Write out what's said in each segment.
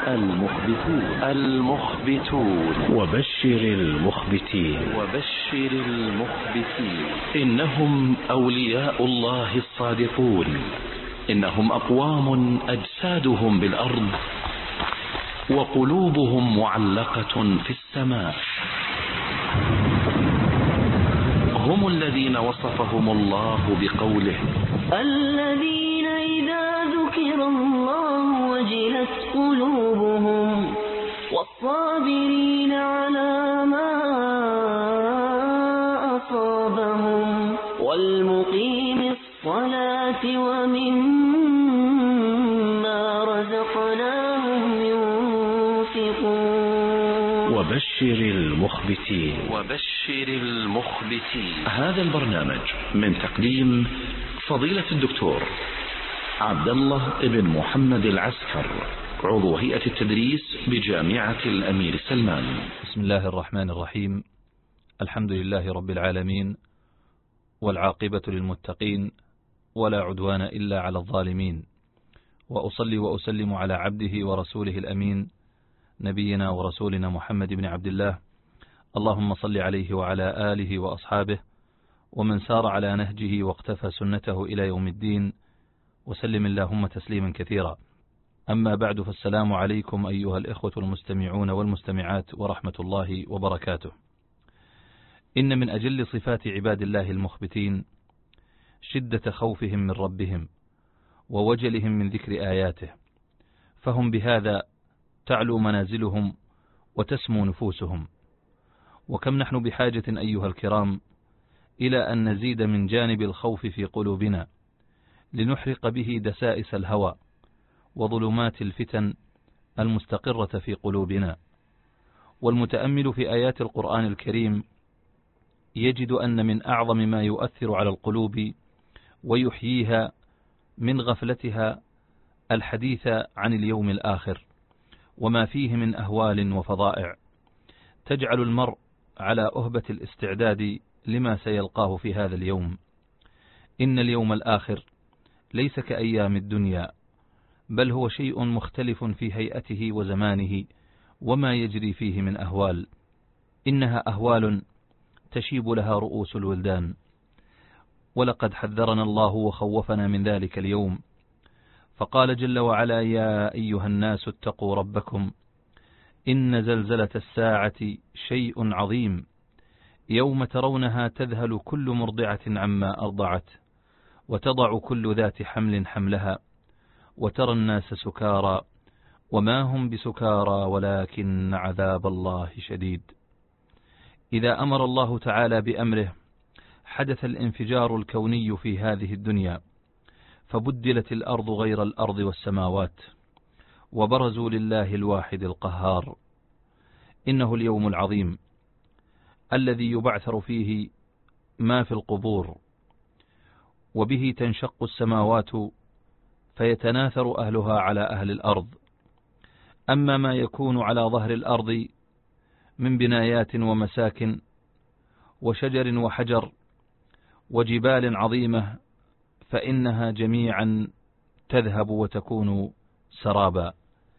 المخبتون. وبشر المخبتين. إنهم أولياء الله الصادقون. إنهم أقوام أجسادهم بالأرض وقلوبهم معلقة في السماء. هم الذين وصفهم الله بقوله: الذين إذا ذكر الله وجلت قلوبهم والصابرين على ما أصابهم والمقيم الصلاة ومما رزقناهم ينفقون. وبشر المخبتين. هذا البرنامج من تقديم فضيلة الدكتور عبد الله بن محمد العسكر، عضو هيئة التدريس بجامعة الأمير سلمان. بسم الله الرحمن الرحيم. الحمد لله رب العالمين، والعاقبة للمتقين، ولا عدوان إلا على الظالمين. وأصلي وأسلم على عبده ورسوله الأمين، نبينا ورسولنا محمد بن عبد الله. اللهم صل عليه وعلى آله وأصحابه ومن سار على نهجه واقتفى سنته إلى يوم الدين، وسلم اللهم تسليما كثيرا. أما بعد، فالسلام عليكم أيها الإخوة المستمعون والمستمعات ورحمة الله وبركاته. إن من أجل صفات عباد الله المخبتين شدة خوفهم من ربهم ووجلهم من ذكر آياته، فهم بهذا تعلو منازلهم وتسمو نفوسهم. وكم نحن بحاجة أيها الكرام إلى أن نزيد من جانب الخوف في قلوبنا لنحرق به دسائس الهوى وظلمات الفتن المستقرة في قلوبنا. والمتأمل في آيات القرآن الكريم يجد أن من أعظم ما يؤثر على القلوب ويحييها من غفلتها الحديث عن اليوم الآخر وما فيه من أهوال وفضائع تجعل المرء على أهبة الاستعداد لما سيلقاه في هذا اليوم. إن اليوم الآخر ليس كأيام الدنيا، بل هو شيء مختلف في هيئته وزمانه وما يجري فيه من أهوال. إنها أهوال تشيب لها رؤوس الولدان. ولقد حذرنا الله وخوفنا من ذلك اليوم، فقال جل وعلا: يا أيها الناس اتقوا ربكم إن زلزلة الساعة شيء عظيم، يوم ترونها تذهل كل مرضعة عما أرضعت وتضع كل ذات حمل حملها وترى الناس سكارى وما هم بسكارى ولكن عذاب الله شديد. إذا أمر الله تعالى بأمره حدث الانفجار الكوني في هذه الدنيا، فبدلت الأرض غير الأرض والسماوات، وبرزوا لله الواحد القهار. إنه اليوم العظيم الذي يبعثر فيه ما في القبور، وبه تنشق السماوات فيتناثر أهلها على أهل الأرض. أما ما يكون على ظهر الأرض من بنايات ومساكن وشجر وحجر وجبال عظيمة فإنها جميعا تذهب وتكون سرابا.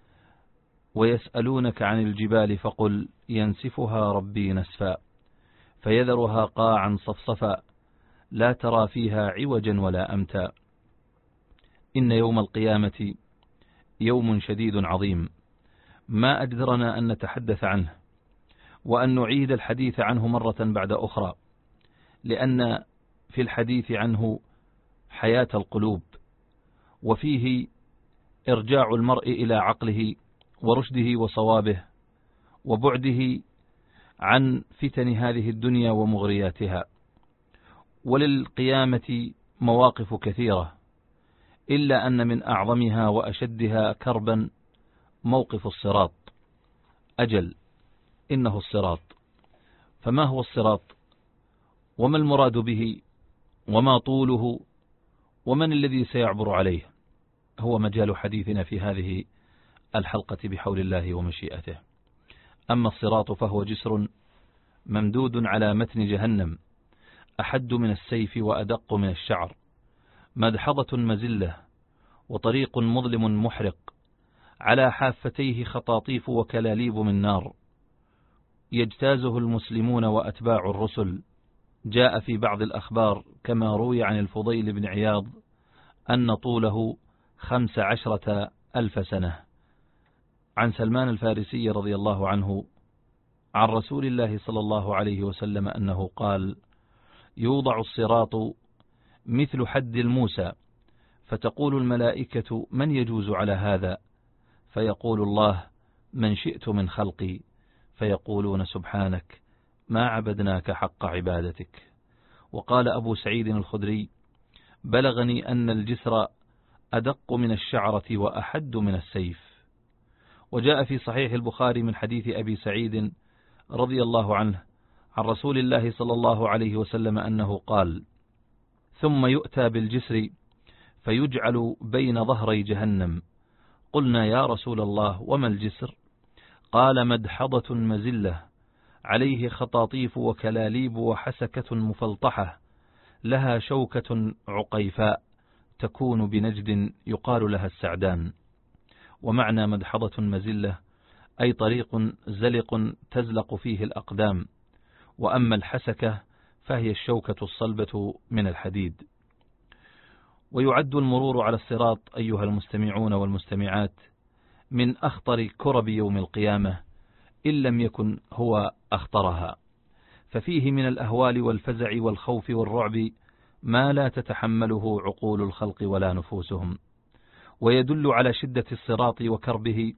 ويسألونك عن الجبال فقل ينسفها ربي نسفا فيذرها قاعا صفصفا لا ترى فيها عوجا ولا أمتا. إن يوم القيامة يوم شديد عظيم، ما أجدرنا أن نتحدث عنه وأن نعيد الحديث عنه مرة بعد أخرى، لأن في الحديث عنه حياة القلوب، وفيه إرجاع المرء إلى عقله ورشده وصوابه، وبعده عن فتن هذه الدنيا ومغرياتها. وللقيامة مواقف كثيرة، إلا أن من أعظمها وأشدها كربا موقف الصراط. أجل، إنه الصراط. فما هو الصراط؟ وما المراد به؟ وما طوله؟ ومن الذي سيعبر عليه؟ هو مجال حديثنا في هذه الحلقة بحول الله ومشيئته. أما الصراط فهو جسر ممدود على متن جهنم، أحد من السيف وأدق من الشعر، مدحضة مزلة وطريق مظلم محرق، على حافتيه خطاطيف وكلاليب من نار يجتازه المسلمون وأتباع الرسل. جاء في بعض الأخبار كما روي عن الفضيل بن عياض أن طوله 15,000 سنة. عن سلمان الفارسي رضي الله عنه عن رسول الله صلى الله عليه وسلم أنه قال: يوضع الصراط مثل حد الموسى، فتقول الملائكة: من يجوز على هذا؟ فيقول الله: من شئت من خلقي، فيقولون: سبحانك ما عبدناك حق عبادتك. وقال أبو سعيد الخدري: بلغني أن الجسر أدق من الشعرة وأحد من السيف. وجاء في صحيح البخاري من حديث أبي سعيد رضي الله عنه عن رسول الله صلى الله عليه وسلم أنه قال: ثم يؤتى بالجسر فيجعل بين ظهري جهنم. قلنا: يا رسول الله وما الجسر؟ قال: مدحضة مزلة عليه خطاطيف وكلاليب وحسكة مفلطحة لها شوكة عقيفاء تكون بنجد يقال لها السعدان. ومعنى مدحضة مزلة أي طريق زلق تزلق فيه الأقدام، وأما الحسكة فهي الشوكة الصلبة من الحديد. ويعد المرور على الصراط أيها المستمعون والمستمعات من أخطر كرب يوم القيامة، إن لم يكن هو أخطرها، ففيه من الأهوال والفزع والخوف والرعب ما لا تتحمله عقول الخلق ولا نفوسهم. ويدل على شدة الصراط وكربه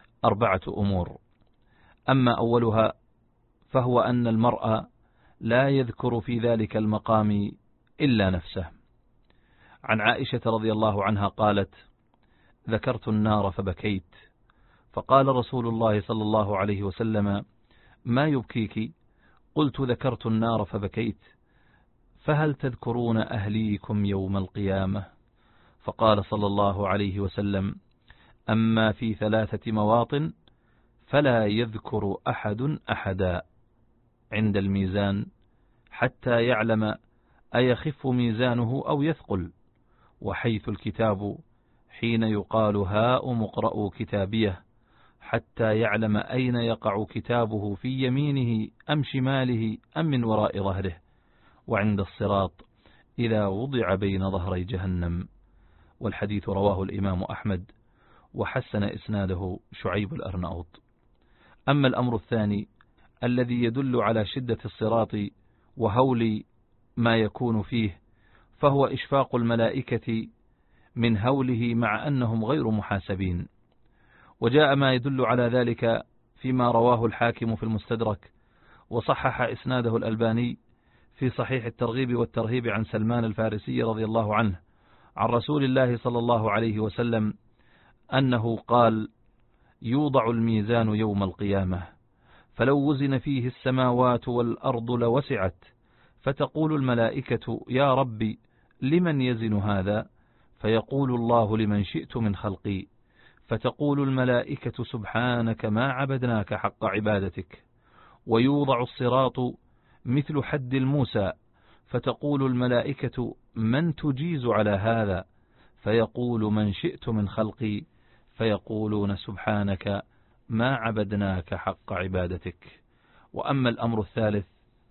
4 أمور. أما أولها فهو أن المرء لا يذكر في ذلك المقام إلا نفسه. عن عائشة رضي الله عنها قالت: ذكرت النار فبكيت، فقال رسول الله صلى الله عليه وسلم: ما يبكيك؟ قلت: ذكرت النار فبكيت، فهل تذكرون أهليكم يوم القيامة؟ فقال صلى الله عليه وسلم: أما في 3 مواطن فلا يذكر أحد أحدا: عند الميزان حتى يعلم أيخف ميزانه أو يثقل، وحيث الكتاب حين يقال هاؤم اقرءوا كتابيه حتى يعلم أين يقع كتابه في يمينه أم شماله أم من وراء ظهره، وعند الصراط إذا وضع بين ظهري جهنم. والحديث رواه الإمام أحمد وحسن إسناده شعيب الأرناؤوط. أما الأمر الثاني الذي يدل على شدة الصراط وهول ما يكون فيه، فهو إشفاق الملائكة من هوله مع أنهم غير محاسبين. وجاء ما يدل على ذلك فيما رواه الحاكم في المستدرك وصحح إسناده الألباني في صحيح الترغيب والترهيب عن سلمان الفارسي رضي الله عنه عن رسول الله صلى الله عليه وسلم أنه قال: يوضع الميزان يوم القيامة فلو وزن فيه السماوات والأرض لوسعت، فتقول الملائكة: يا ربي لمن يزن هذا؟ فيقول الله: لمن شئت من خلقي. فتقول الملائكة: سبحانك ما عبدناك حق عبادتك. ويوضع الصراط مثل حد الموسى، فتقول الملائكة: من تجيز على هذا؟ فيقول: من شئت من خلقي. فيقولون: سبحانك ما عبدناك حق عبادتك. وأما الأمر الثالث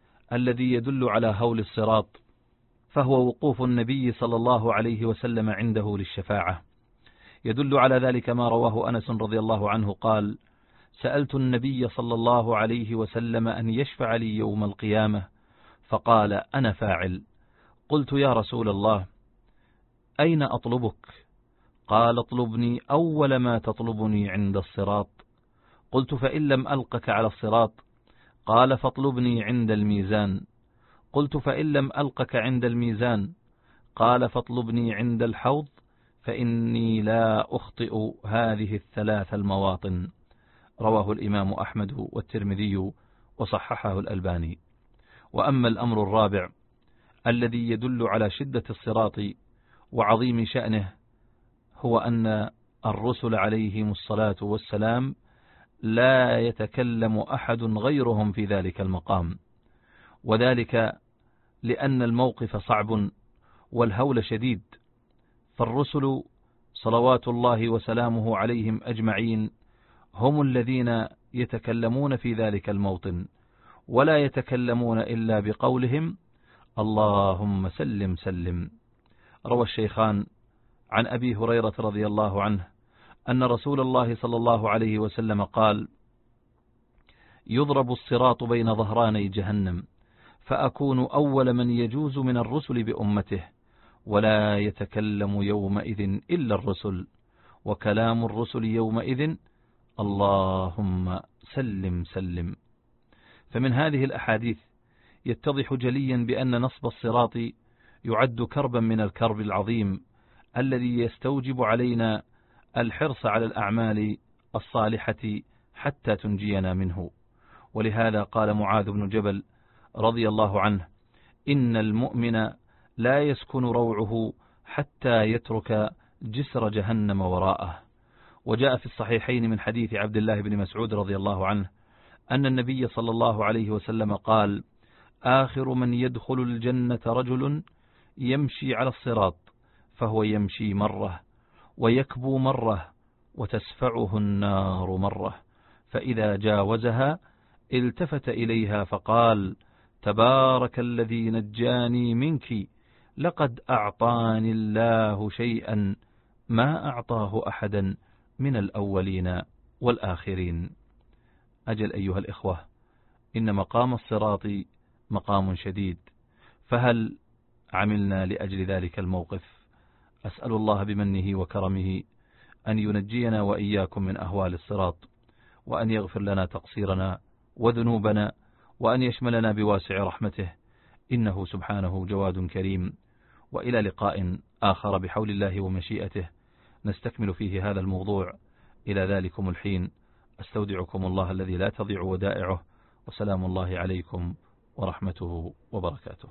الذي يدل على هول الصراط، فهو وقوف النبي صلى الله عليه وسلم عنده للشفاعة. يدل على ذلك ما رواه أنس رضي الله عنه قال: سألت النبي صلى الله عليه وسلم أن يشفع لي يوم القيامة، فقال: أنا فاعل. قلت: يا رسول الله أين أطلبك؟ قال: اطلبني أول ما تطلبني عند الصراط. قلت: فإن لم ألقك على الصراط؟ قال: فاطلبني عند الميزان. قلت: فإن لم ألقك عند الميزان؟ قال: فاطلبني عند الحوض، فإني لا أخطئ هذه 3 المواطن. رواه الإمام أحمد والترمذي وصححه الألباني. وأما الأمر الرابع الذي يدل على شدة الصراط وعظيم شأنه، هو أن الرسل عليهم الصلاة والسلام لا يتكلم أحد غيرهم في ذلك المقام، وذلك لأن الموقف صعب والهول شديد، فالرسل صلوات الله وسلامه عليهم أجمعين هم الذين يتكلمون في ذلك الموطن، ولا يتكلمون إلا بقولهم اللهم سلم سلم. روى الشيخان عن أبي هريرة رضي الله عنه أن رسول الله صلى الله عليه وسلم قال: يضرب الصراط بين ظهراني جهنم، فأكون أول من يجوز من الرسل بأمته، ولا يتكلم يومئذ إلا الرسل، وكلام الرسل يومئذ اللهم سلم سلم. فمن هذه الأحاديث يتضح جليا بأن نصب الصراط يعد كربا من الكرب العظيم الذي يستوجب علينا الحرص على الأعمال الصالحة حتى تنجينا منه. ولهذا قال معاذ بن جبل رضي الله عنه: إن المؤمن لا يسكن روعه حتى يترك جسر جهنم وراءه. وجاء في الصحيحين من حديث عبد الله بن مسعود رضي الله عنه أن النبي صلى الله عليه وسلم قال: آخر من يدخل الجنة رجل يمشي على الصراط، فهو يمشي مرة ويكبو مرة وتسفعه النار مرة، فإذا جاوزها التفت إليها فقال: تبارك الذي نجاني منك، لقد أعطاني الله شيئا ما أعطاه أحدا من الأولين والآخرين. أجل أيها الإخوة، إن مقام الصراط مقام شديد، فهل عملنا لأجل ذلك الموقف؟ أسأل الله بمنه وكرمه أن ينجينا وإياكم من أهوال الصراط، وأن يغفر لنا تقصيرنا وذنوبنا، وأن يشملنا بواسع رحمته، إنه سبحانه جواد كريم. وإلى لقاء آخر بحول الله ومشيئته نستكمل فيه هذا الموضوع. إلى ذلكم الحين أستودعكم الله الذي لا تضيع ودائعه، وسلام الله عليكم ورحمته وبركاته.